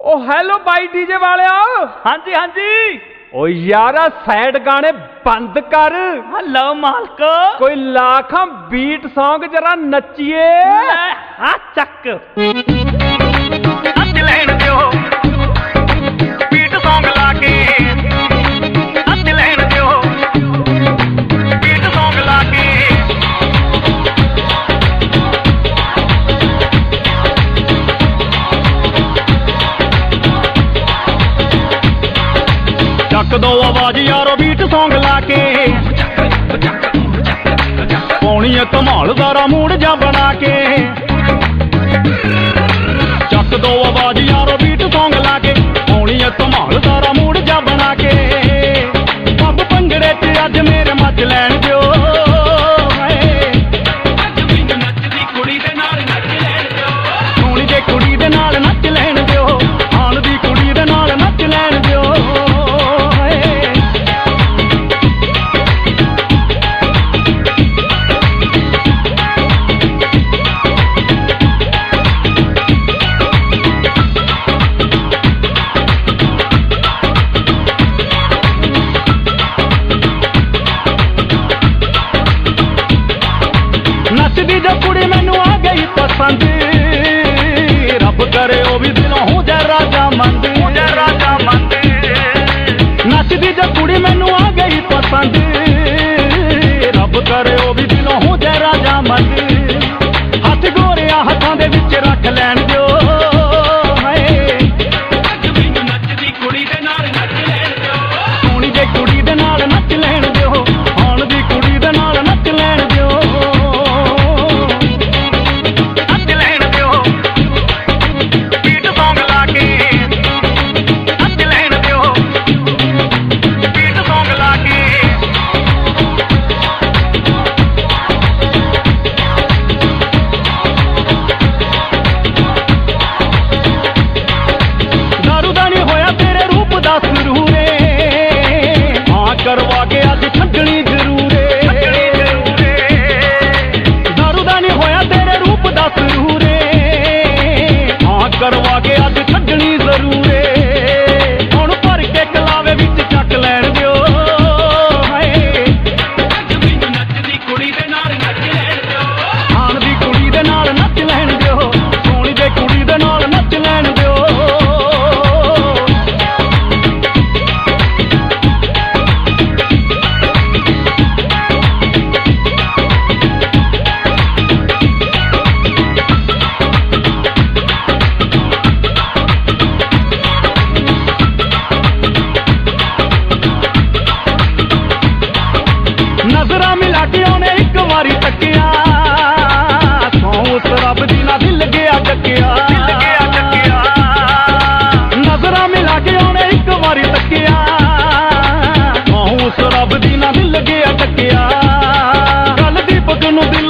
O hello by DJ वाले हाँ जी हाँ जी। ओ यार सैड गाने बंद कर। हेलो मालक कोई लाखा बीट सॉन्ग जरा नचिए। हाँ चक नच लैन दियो बीट सॉन्ग लाके नच लैन दियो बीट सॉन्ग लाके। ਚੱਕ ਦੋ ਆਵਾਜ਼ ਯਾਰੋ ਬੀਟ ਸੌਂਗ ਲਾ ਕੇ ਪਾਉਣੀ ਐ ਧਮਾਲਦਾਰਾ ਮੂਡ ਜਾ ਬਣਾ ਕੇ। ਚੱਕ ਦੋ ਆਵਾਜ਼ ਯਾਰੋ ਬੀਟ ਸੌਂਗ ਲਾ ਕੇ ਪਾਉਣੀ ਐ ਧਮਾਲਦਾਰਾ ਮੂਡ ਜਾ ਬਣਾ ਕੇ। ਪੱਬ ਭੰਗੜੇ 'ਚ ਅੱਜ ਮੇਰੇ ਮੱਚ ਲੈਣ ਦਿਓ ਅੱਜ ਮੈਨੂੰ ਨੱਚਦੀ ਕੁੜੀ ਦੇ ਨਾਲ ਨੱਚ ਲੈਣ ਦਿਓ। ਸੋਹਣੀ ਜੇ ਕੁੜੀ ਦੇ ਨਾਲ ਨੱਚ ਲੈਣ ਦਿਓ ਆਣ ਦੀ ਕੁੜੀ ਦੇ ਨਾਲ ਨੱਚ ਲੈਣ ਦਿਓ। नचदी जो कुड़ी मैनू आ गई पसंद रब करे ओ भी दिलों हो जा राजा मंद राजा मंद। नचदी जो कुड़ी मैनू आ गई पसंद रब करे ओ भी दिलों हो जा राजा मंद। हथ गोरिया हथां दे विच रख लैण दिओ नचदी कुड़ी दे नाल नच लैण दिओ। सोहणी जे कुड़ी दे नाल नच लैण दिओ आण दी कुड़ी दे नाल नच लैण दिओ। करवा के अज छड्डनी जरूर दारू दा नहीं होया तेरे रूप दा सुरूर। हाँ करवा के अज छड्डनी जरूर हुण भर के कलावे विच चक लैण दिओ अज मैनू नचदी कुड़ी दे नाल नच लैण दिओ। आण दी कुड़ी दे नाल नच लैण दिओ सोहणी दे कुड़ी दे नाल नच लैण दिओ। नजरा मिला के उन्हें एक बारी तकिया सौ उस रब दी ना दिल गया चकिया। नजरा मिला के उन्हें एक बारी तकिया सौ उस रब दी ना दिल गया चकिया। गल दीपक नूं दिल